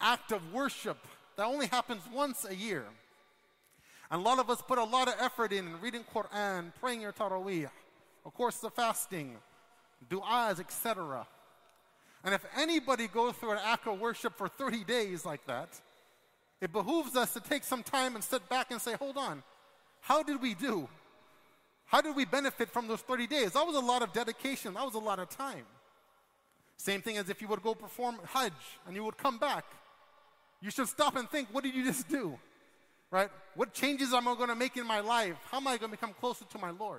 act of worship that only happens once a year. And a lot of us put a lot of effort in reading Quran, praying your Taraweeh, of course the fasting, du'as, etc. And if anybody goes through an act of worship for 30 days like that, it behooves us to take some time and sit back and say, hold on, how did we do? How did we benefit from those 30 days? That was a lot of dedication. That was a lot of time. Same thing as if you would go perform Hajj and you would come back. You should stop and think, what did you just do? Right? What changes am I going to make in my life? How am I going to become closer to my Lord?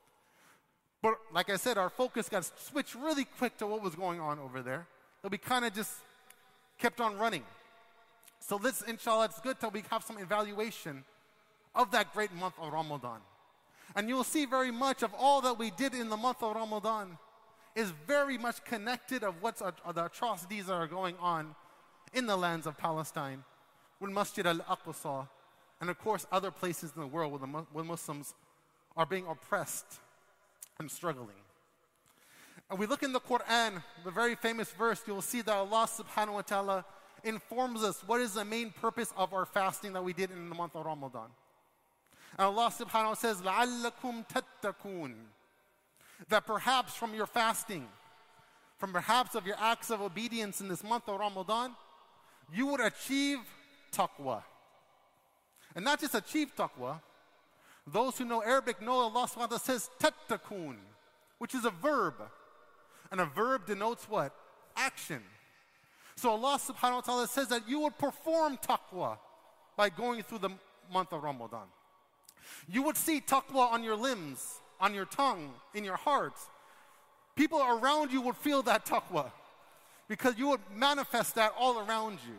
But like I said, our focus got switched really quick to what was going on over there. That we kind of just kept on running. So this, inshallah, it's good till we have some evaluation of that great month of Ramadan. And you will see very much of all that we did in the month of Ramadan is very much connected of what's the atrocities that are going on in the lands of Palestine, with Masjid al-Aqsa, and of course other places in the world where Muslims are being oppressed and struggling. And we look in the Quran, the very famous verse, you will see that Allah subhanahu wa ta'ala informs us what is the main purpose of our fasting that we did in the month of Ramadan. And Allah subhanahu wa ta'ala says, لَعَلَّكُمْ تَتَّقُونَ, that perhaps from your fasting, from perhaps of your acts of obedience in this month of Ramadan, you would achieve taqwa. And not just achieve taqwa, those who know Arabic know Allah subhanahu wa ta'ala says tattaqun, which is a verb. And a verb denotes what? Action. So Allah subhanahu wa ta'ala says that you would perform taqwa by going through the month of Ramadan. You would see taqwa on your limbs, on your tongue, in your heart. People around you would feel that taqwa because you would manifest that all around you.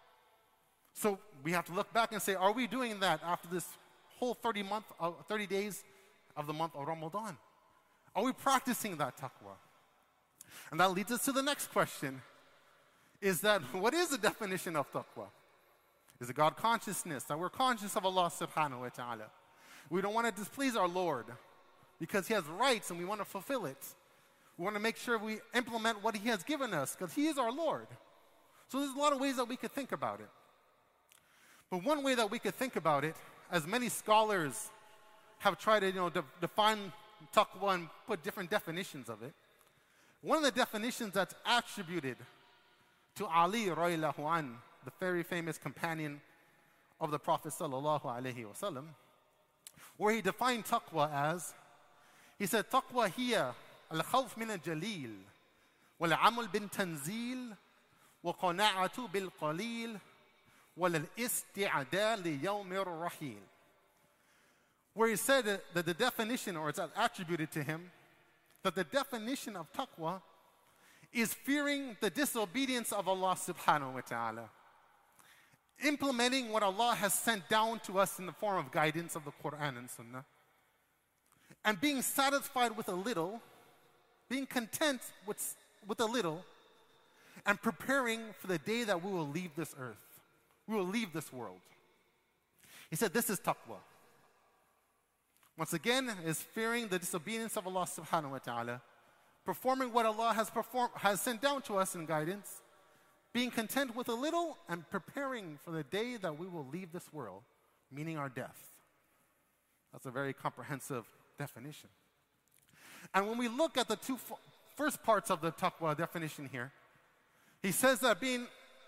So we have to look back and say, are we doing that after this whole 30 days of the month of Ramadan? Are we practicing that taqwa? And that leads us to the next question, is that what is the definition of taqwa? Is it God consciousness, that we're conscious of Allah subhanahu wa ta'ala? We don't want to displease our Lord because He has rights and we want to fulfill it. We want to make sure we implement what He has given us because He is our Lord. So there's a lot of ways that we could think about it. But one way that we could think about it, as many scholars have tried to define taqwa and put different definitions of it, one of the definitions that's attributed to Ali radiallahu anh, the very famous companion of the Prophet sallallahu alaihi wasallam, where he defined taqwa as, he said, taqwa hiya al-khawf min al-jalil, wal-amal bin tanzil, wa-qana'atu bil-qalil, wal-isti'ada li-yawm ar-rahil. Where he said that the definition, or it's attributed to him, that the definition of taqwa is fearing the disobedience of Allah subhanahu wa ta'ala, implementing what Allah has sent down to us in the form of guidance of the Quran and Sunnah, and being satisfied with a little, being content with a little, and preparing for the day that we will leave this earth. We will leave this world. He said this is taqwa. Once again, is fearing the disobedience of Allah subhanahu wa ta'ala, performing what Allah has sent down to us in guidance, being content with a little, and preparing for the day that we will leave this world, meaning our death. That's a very comprehensive definition. And when we look at the two first parts of the taqwa definition here, he says that being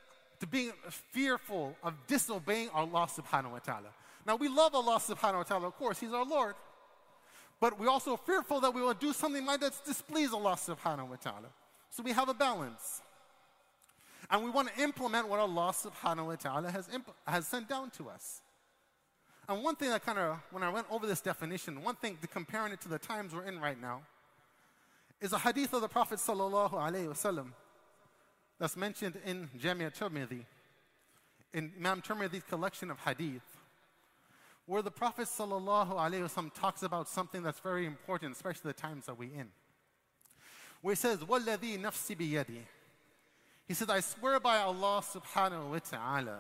fearful of disobeying Allah subhanahu wa ta'ala. Now we love Allah subhanahu wa ta'ala, of course, He's our Lord. But we're also fearful that we will do something that displease Allah subhanahu wa ta'ala. So we have a balance. And we want to implement what Allah subhanahu wa ta'ala has sent down to us. And one thing that when I went over this definition, one thing, comparing it to the times we're in right now, is a hadith of the Prophet sallallahu alaihi wasallam that's mentioned in Jami' al-Tirmidhi, in Imam Tirmidhi's collection of hadith, where the Prophet sallallahu alaihi wasallam talks about something that's very important, especially the times that we're in. Where he says, وَالَّذِي نَفْسِ بِيَدِهِ, he said, I swear by Allah subhanahu wa ta'ala,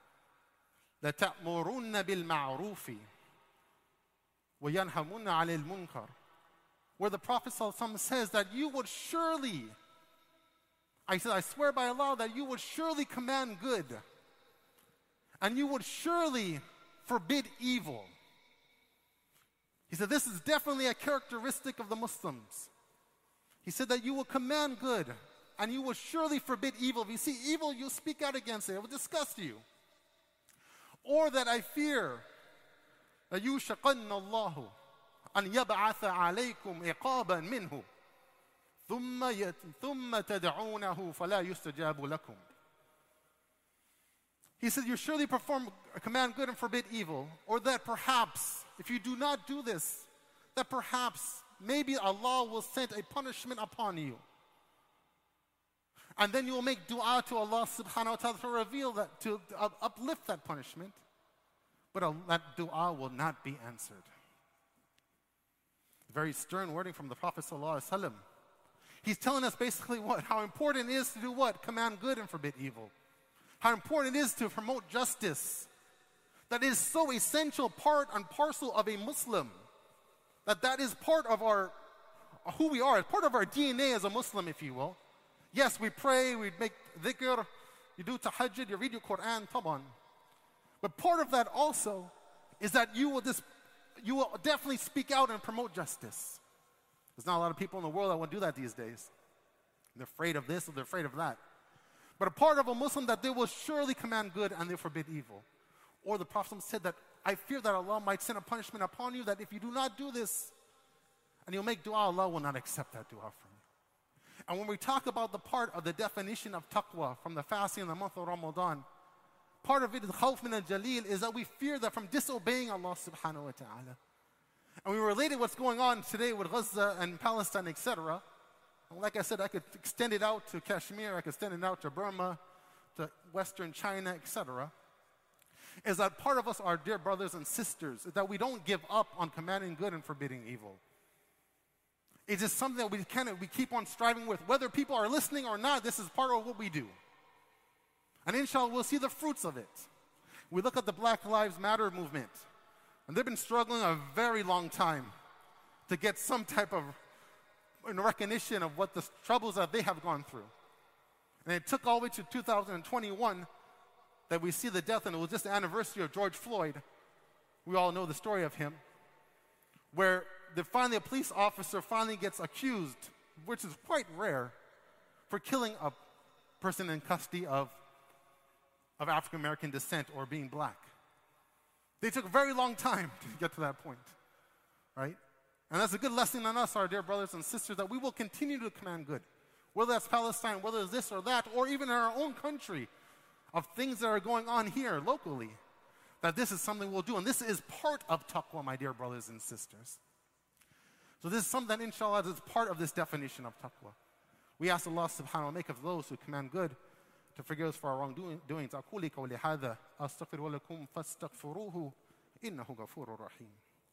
لَتَأْمُرُنَّ بِالْمَعْرُوفِ وَيَنْهَمُنَّ عَلَى الْمُنْكَرِ, where the Prophet sallallahu alaihi wasallam says that you would surely I said, I swear by Allah that you would surely command good, and you would surely forbid evil. He said, this is definitely a characteristic of the Muslims. He said that you will command good, and you will surely forbid evil. If you see evil, you'll speak out against it. It will disgust you. Or that I fear that يُوشَقَنَّ اللَّهُ أَنْ يَبْعَثَ عَلَيْكُمْ عِقَابًا مِّنْهُ ثُمَّ تَدْعُونَهُ فَلَا يُسْتَجَابُ لَكُمْ. He said, you surely command good and forbid evil. Or that perhaps, if you do not do this, that perhaps, maybe Allah will send a punishment upon you. And then you will make dua to Allah subhanahu wa ta'ala to reveal that, to uplift that punishment. But that dua will not be answered. Very stern wording from the Prophet sallallahu alaihi wasallam. He's telling us basically what? How important it is to do what? Command good and forbid evil. How important it is to promote justice. That is so essential part and parcel of a Muslim. That is part of our, who we are, part of our DNA as a Muslim, if you will. Yes, we pray, we make dhikr, you do tahajjud, you read your Quran, taban. But part of that also is that you will definitely speak out and promote justice. There's not a lot of people in the world that will do that these days. They're afraid of this or they're afraid of that. But a part of a Muslim that they will surely command good and they forbid evil. Or the Prophet said that, I fear that Allah might send a punishment upon you that if you do not do this and you'll make dua, Allah will not accept that dua from you. And when we talk about the part of the definition of taqwa from the fasting in the month of Ramadan, part of it is khawf min al-jaleel, is that we fear that from disobeying Allah subhanahu wa ta'ala. And we related what's going on today with Gaza and Palestine, etc. And like I said, I could extend it out to Kashmir, I could extend it out to Burma, to Western China, etc. Is that part of us, our dear brothers and sisters, is that we don't give up on commanding good and forbidding evil. It is something that we keep on striving with. Whether people are listening or not, this is part of what we do. And inshallah, we'll see the fruits of it. We look at the Black Lives Matter movement, and they've been struggling a very long time to get some type of recognition of what the troubles that they have gone through. And it took all the way to 2021 that we see the death, and it was just the anniversary of George Floyd. We all know the story of him, where finally a police officer finally gets accused, which is quite rare, for killing a person in custody of African American descent or being black. They took a very long time to get to that point, right? And that's a good lesson on us, our dear brothers and sisters, that we will continue to command good, whether that's Palestine, whether it's this or that, or even in our own country, of things that are going on here locally, that this is something we'll do. And this is part of taqwa, my dear brothers and sisters. So this is something that, inshallah, is part of this definition of taqwa. We ask Allah subhanahu wa ta'ala, make of those who command good, to forgive us for our wrongdoings. أقول قولي هذا أستغفر لكم فاستغفروه إنه غفور رحيم.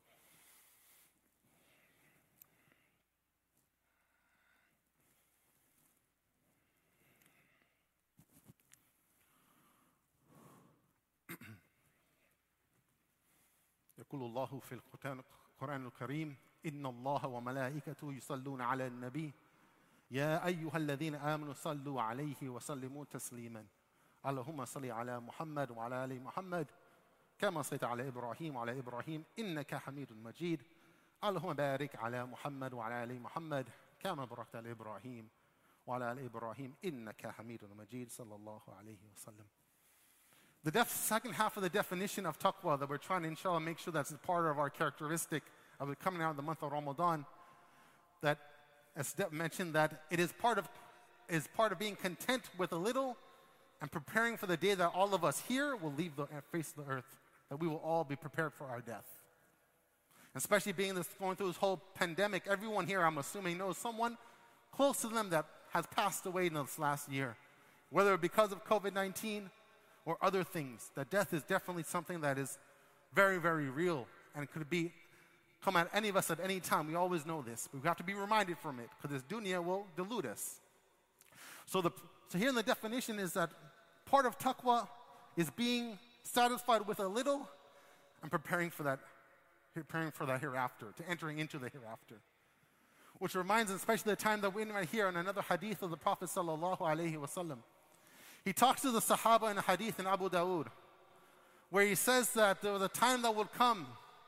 يقول الله في القرآن الكريم إن الله وملائكته يصلون على النبي يا أيها الذين آمنوا صلوا عليه وسلموا تسليما اللهم صل على محمد وعلى آل محمد كما صليت على إبراهيم وعلى إبراهيم إنك حميد مجيد اللهم بارك على محمد وعلى آل محمد كما باركت على إبراهيم وعلى آل إبراهيم إنك حميد مجيد صلى الله عليه وسلم. The second half of the definition of taqwa that we're trying to, inshallah, make sure that's part of our characteristic of it coming out of the month of Ramadan, that, as Steph mentioned, that it is part of being content with a little and preparing for the day that all of us here will leave the face of the earth, that we will all be prepared for our death. Especially going through this whole pandemic, everyone here, I'm assuming, knows someone close to them that has passed away in this last year, whether because of COVID-19 or other things. That death is definitely something that is very, very real and could come at any of us at any time. We always know this. We have to be reminded from it because this dunya will delude us. So here in the definition is that part of taqwa is being satisfied with a little and preparing for that hereafter, to entering into the hereafter. Which reminds us, especially the time that we're in right here, in another hadith of the Prophet sallallahu alaihi wasallam. He talks to the Sahaba in a hadith in Abu Dawood, where he says that there was a time that would come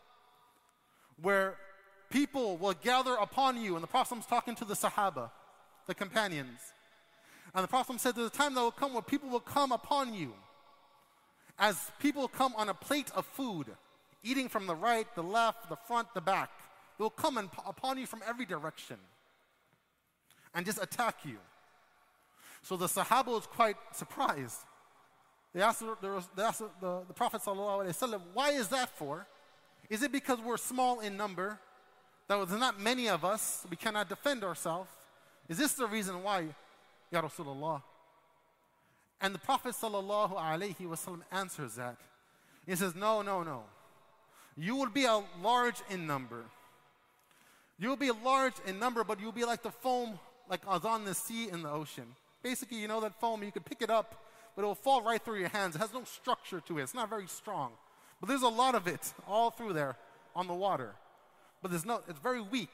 where people will gather upon you, and the Prophet was talking to the Sahaba, the companions. And the Prophet said there's a time that will come where people will come upon you as people come on a plate of food, eating from the right, the left, the front, the back. They will come upon you from every direction and just attack you. So the Sahaba was quite surprised. They asked the Prophet ﷺ, why is that for? Is it because we're small in number, that there's not many of us, we cannot defend ourselves? Is this the reason why, Ya Rasulullah? And the Prophet ﷺ answers that. He says, no. You will be large in number. You will be large in number, but you'll be like the foam, like on the sea in the ocean. Basically, you know that foam, you can pick it up, but it will fall right through your hands. It has no structure to it. It's not very strong. But there's a lot of it all through there on the water. But it's very weak.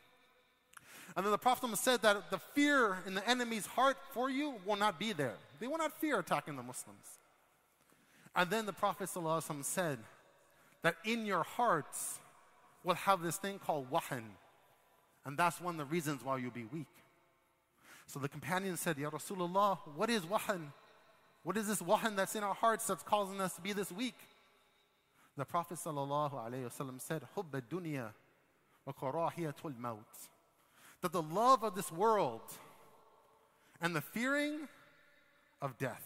And then the Prophet said that the fear in the enemy's heart for you will not be there. They will not fear attacking the Muslims. And then the Prophet ﷺ said that in your hearts will have this thing called wahan. And that's one of the reasons why you'll be weak. So the companion said, Ya Rasulullah, what is wahan? What is this wahan that's in our hearts that's causing us to be this weak? The Prophet ﷺ said, Hubb ad-dunya wa karahiyatul maut. That the love of this world and the fearing of death.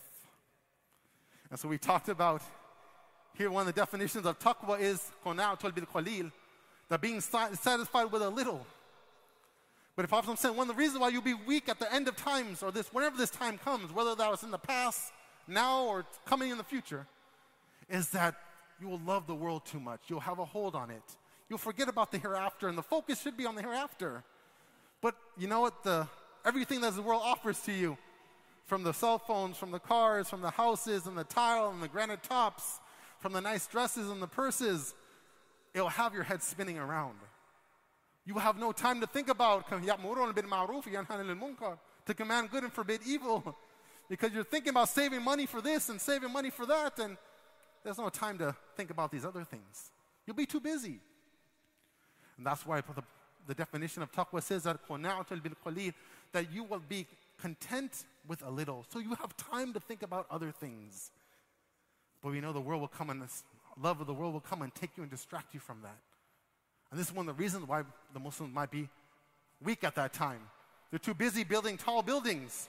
And so we talked about here one of the definitions of taqwa is qana'atul bil qalil, that being satisfied with a little. But the Prophet said one of the reasons why you'll be weak at the end of times, or whenever this time comes, whether that was in the past, now, or coming in the future, is that you will love the world too much. You'll have a hold on it. You'll forget about the hereafter, and the focus should be on the hereafter. But you know what? Everything that the world offers to you, from the cell phones, from the cars, from the houses, and the tile, and the granite tops, from the nice dresses and the purses, it'll have your head spinning around. You will have no time to think about to command good and forbid evil, because you're thinking about saving money for this and saving money for that, and there's no time to think about these other things. You'll be too busy. And that's why the definition of taqwa says that that you will be content with a little. So you have time to think about other things. But we know the world will come, and this love of the world will come and take you and distract you from that. And this is one of the reasons why the Muslims might be weak at that time. They're too busy building tall buildings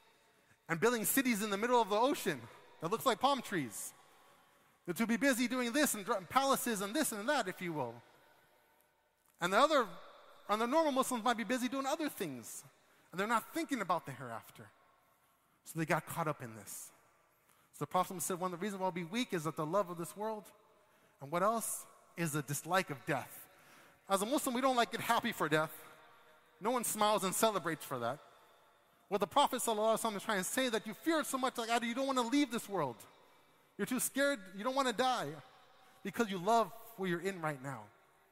and building cities in the middle of the ocean that looks like palm trees. They're too busy doing this and palaces and this and that, if you will. And the normal Muslims might be busy doing other things, and they're not thinking about the hereafter. So they got caught up in this. So the Prophet said one of the reasons why we'll be weak is that the love of this world, and what else? Is a dislike of death. As a Muslim, we don't like get happy for death. No one smiles and celebrates for that. What the Prophet ﷺ is trying to say, that you fear it so much, like you don't want to leave this world. You're too scared, you don't want to die, because you love where you're in right now.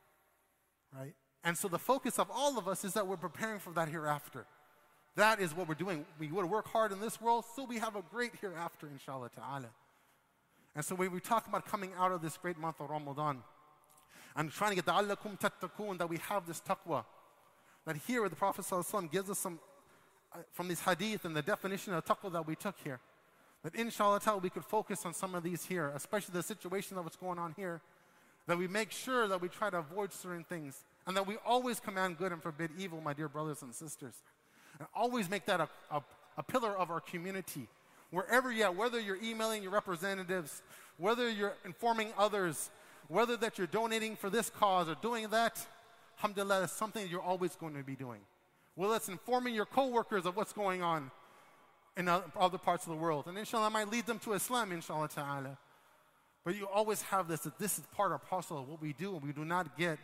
Right? And so the focus of all of us is that we're preparing for that hereafter. That is what we're doing. We would work hard in this world, so we have a great hereafter, inshallah ta'ala. And so when we talk about coming out of this great month of Ramadan, and trying to get the لَعَلَّكُمْ تَتَّقُونَ, that we have this taqwa. That here where the Prophet ﷺ gives us some, from this hadith and the definition of taqwa that we took here, that inshallah ta'ala we could focus on some of these here, especially the situation of what's going on here, that we make sure that we try to avoid certain things, and that we always command good and forbid evil, my dear brothers and sisters. And always make that a pillar of our community. Wherever you're at, whether you're emailing your representatives, whether you're informing others, whether that you're donating for this cause or doing that, alhamdulillah, is something that you're always going to be doing. Whether it's informing your co-workers of what's going on in other parts of the world. And inshallah, might lead them to Islam, inshallah ta'ala. But you always have this, that this is part or parcel of what we do, and we do not get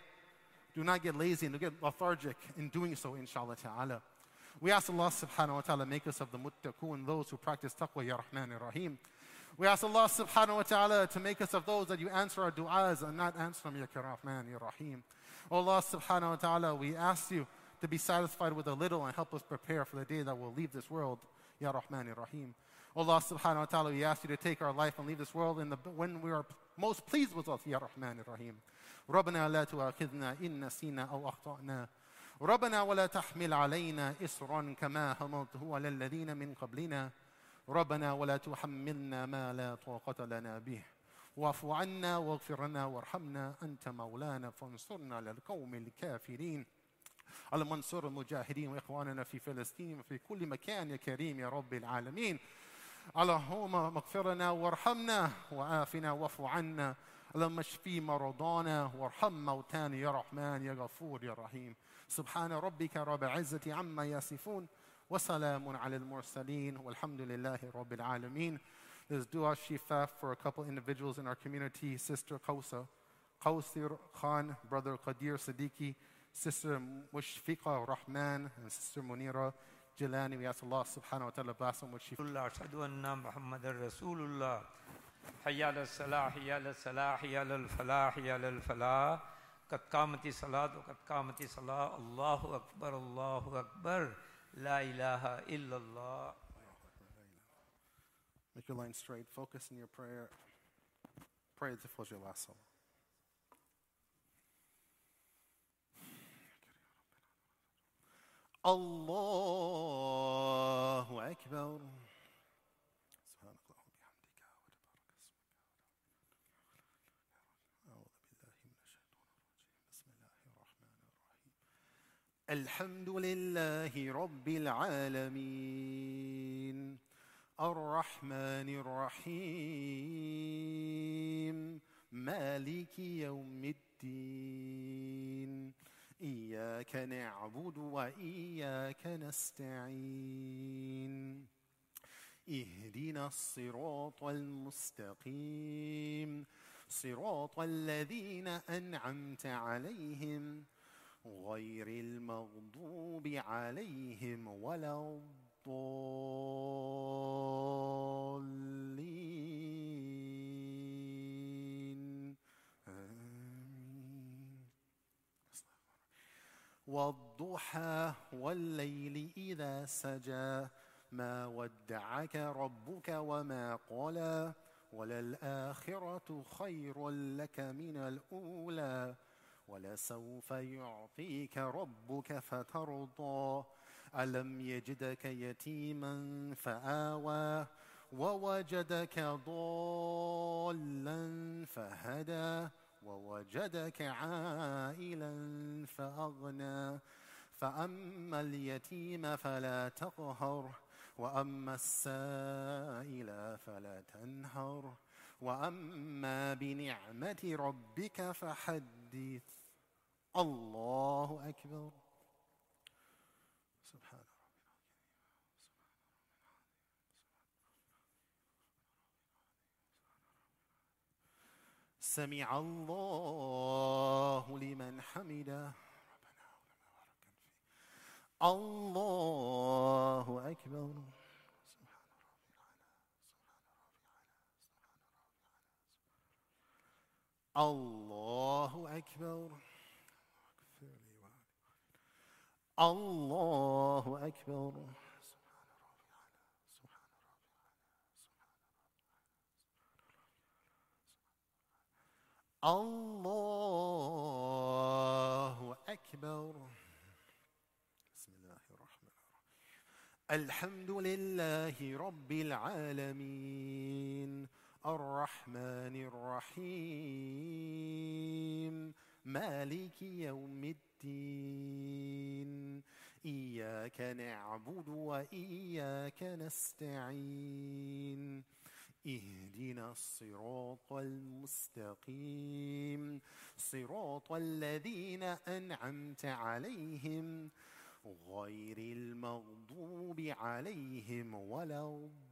lazy and get lethargic in doing so, inshallah ta'ala. We ask Allah subhanahu wa ta'ala make us of the muttaqun, those who practice taqwa, ya Rahman ya Rahim. We ask Allah subhanahu wa ta'ala to make us of those that you answer our du'as and not answer them, ya Rahman ya Rahim. Oh Allah subhanahu wa ta'ala, we ask you to be satisfied with a little and help us prepare for the day that we'll leave this world. Ya Rahman Ya Rahim. Allah subhanahu wa ta'ala, we ask you to take our life and leave this world when we are most pleased with us. Ya Rahman Ya Rahim. ربنا لا تؤاخذنا إن نسينا أو أخطأنا ربنا ولا تحمل علينا إصرا كما حملته على الذين من قبلنا ربنا ولا تحملنا ما لا طاقة لنا به واعف عنا واغفر لنا وارحمنا أنت مولانا فانصرنا على القوم الكافرين اللهم انصر المجاهدين وإخواننا في فلسطين وفي كل مكان يا كريم يا رب العالمين اللهم اغفر لنا وارحمنا وعافنا واعف عنا اللهم اشفي مرضانا وارحم موتانا يا رحمن يا غفور يا رحيم سبحان ربك رب العزة عما يصفون وسلام على المرسلين والحمد لله رب العالمين. Let's do our shifa for a couple individuals in our community. Sister Qawsir Khan, Brother Qadir Siddiqui, Sister Mushfiqa Rahman, and Sister Munira Jilani. We ask Allah subhanahu wa ta'ala bless them with shifa. Ashhadu anna Muhammadar Rasulullah. Hayya ala salah, hayya ala salah, hayya ala falah, hayya ala falah. Qad qamati salat wa qad qamati salah. Allahu Akbar, Allahu Akbar. La ilaha illallah. Make your line straight. Focus in your prayer. Pray as if it was your last salah. Allahu Akbar. الحمد لله رب العالمين الرحمن الرحيم مالك يوم الدين إياك نعبد وإياك نستعين اهدنا الصراط المستقيم صراط الذين أنعمت عليهم غير المغضوب عليهم ولا الضالين آمين. والضحى والليل إذا سجى ما ودعك ربك وما قلى وللآخرة خير لك من الأولى ولسوف يعطيك ربك فترضى ألم يجدك يتيما فآوى ووجدك ضالا فهدى ووجدك عائلا فأغنى فأما اليتيم فلا تقهر وأما السائل فلا تنهر وأما بنعمة ربك فحدث الله أكبر. سبحان ربنا سمع الله لمن حمده الله أكبر. الله أكبر. الله أكبر. الله أكبر. بسم الله الرحمن الرحيم. الحمد لله رب العالمين الرحمن الرحيم مالك يوم الدين إياك نعبد وإياك نستعين اهدنا الصراط المستقيم صراط الذين أنعمت عليهم غير المغضوب عليهم ولا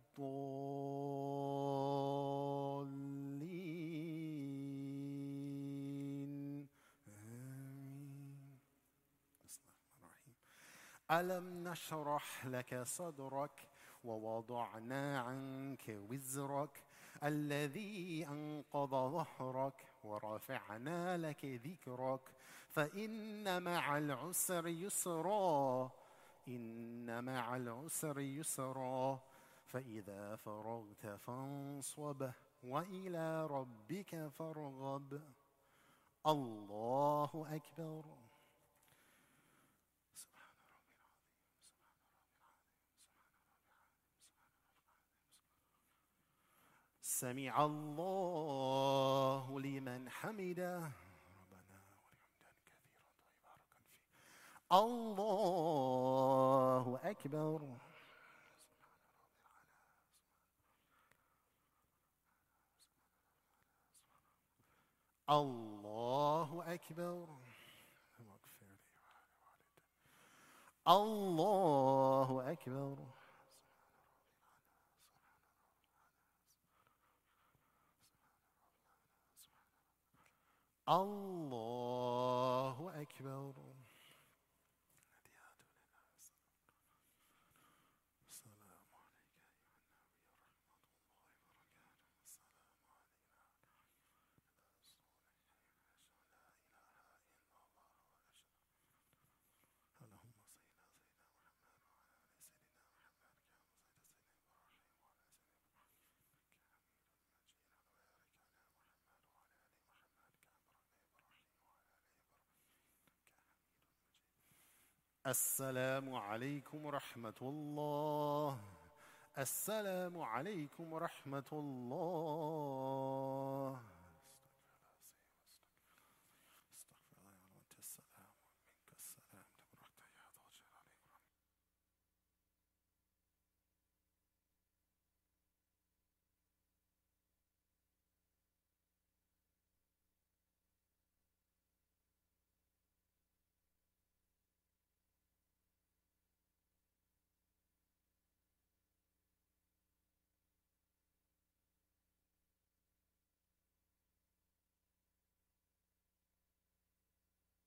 الضالين آمين. بسم الله الرحمن الرحيم. ألم نشرح لك صدرك ووضعنا عنك وزرك الذي أنقض ظهرك ورفعنا لك ذكرك فإن مع العسر يسرا إن مع العسر يسرا فإذا فرغت فانصب وإلى ربك فارغب. الله أكبر. سمع الله لمن حمده. الله أكبر. الله أكبر. الله أكبر. الله أكبر. السلام عليكم ورحمة الله. السلام عليكم ورحمة الله.